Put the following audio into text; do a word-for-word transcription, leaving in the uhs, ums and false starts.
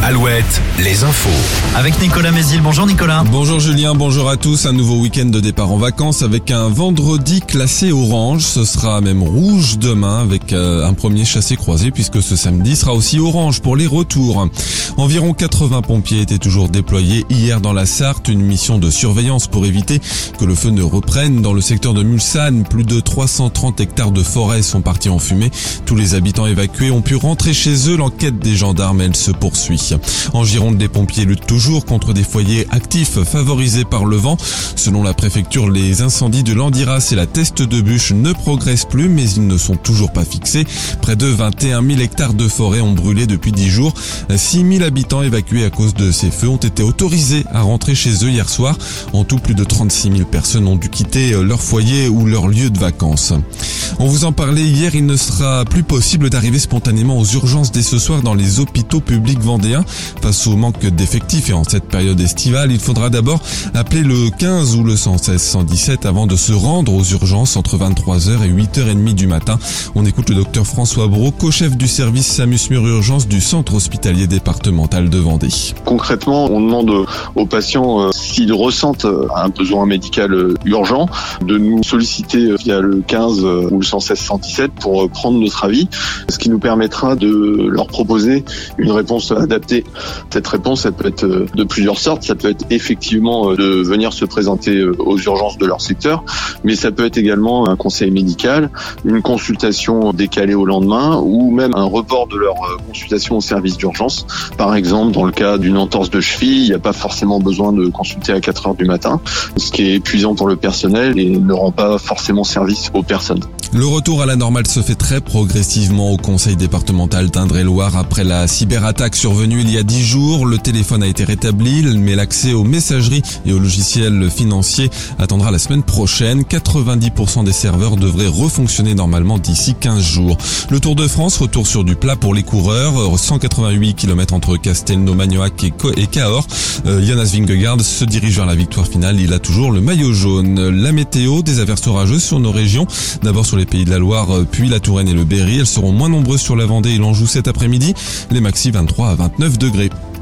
Alouette, les infos. Avec Nicolas Mézil. Bonjour Nicolas. Bonjour Julien, bonjour à tous. Un nouveau week-end de départ en vacances avec un vendredi classé orange. Ce sera même rouge demain avec un premier chassé-croisé puisque ce samedi sera aussi orange pour les retours. Environ quatre-vingts pompiers étaient toujours déployés hier dans la Sarthe. Une mission de surveillance pour éviter que le feu ne reprenne. Dans le secteur de Mulsanne, plus de trois cent trente hectares de forêt sont partis en fumée. Tous les habitants évacués ont pu rentrer chez eux. L'enquête des gendarmes, elle se poursuit. En Gironde, les pompiers luttent toujours contre des foyers actifs favorisés par le vent. Selon la préfecture, les incendies de Landiras et la Teste de Bûche ne progressent plus, mais ils ne sont toujours pas fixés. Près de vingt et un mille hectares de forêt ont brûlé depuis dix jours. six mille habitants évacués à cause de ces feux ont été autorisés à rentrer chez eux hier soir. En tout, plus de trente-six mille personnes ont dû quitter leur foyer ou leur lieu de vacances. On vous en parlait hier, il ne sera plus possible d'arriver spontanément aux urgences dès ce soir dans les hôpitaux publics vendéens. Face au manque d'effectifs et en cette période estivale, il faudra d'abord appeler le quinze ou le cent seize cent dix-sept avant de se rendre aux urgences entre vingt-trois heures et huit heures trente du matin. On écoute le docteur François Brault, co-chef du service SAMUSMUR Urgence du centre hospitalier départemental de Vendée. Concrètement, on demande aux patients euh, s'ils ressentent un besoin médical euh, urgent de nous solliciter via le quinze euh, ou le cent seize cent dix-sept pour euh, prendre notre avis, ce qui nous permettra de leur proposer une réponse adaptée. Cette réponse, elle peut être de plusieurs sortes. Ça peut être effectivement de venir se présenter aux urgences de leur secteur, mais ça peut être également un conseil médical, une consultation décalée au lendemain ou même un report de leur consultation au service d'urgence. Par exemple, dans le cas d'une entorse de cheville, il n'y a pas forcément besoin de consulter à quatre heures du matin, ce qui est épuisant pour le personnel et ne rend pas forcément service aux personnes. Le retour à la normale se fait très progressivement au conseil départemental d'Indre-et-Loire après la cyberattaque survenue il y a dix jours. Le téléphone a été rétabli, mais l'accès aux messageries et aux logiciels financiers attendra la semaine prochaine. quatre-vingt-dix pour cent des serveurs devraient refonctionner normalement d'ici quinze jours. Le Tour de France, retour sur du plat pour les coureurs. cent quatre-vingt-huit kilomètres entre Castelnau-Magnoac et Cahors. Euh, Jonas Vingegaard se dirige vers la victoire finale. Il a toujours le maillot jaune. La météo, des averses orageuses sur nos régions. D'abord sur les Pays de la Loire, puis la Touraine et le Berry. Elles seront moins nombreuses sur la Vendée et l'Anjou cet après-midi. Les maxi vingt-trois à vingt-neuf degrés.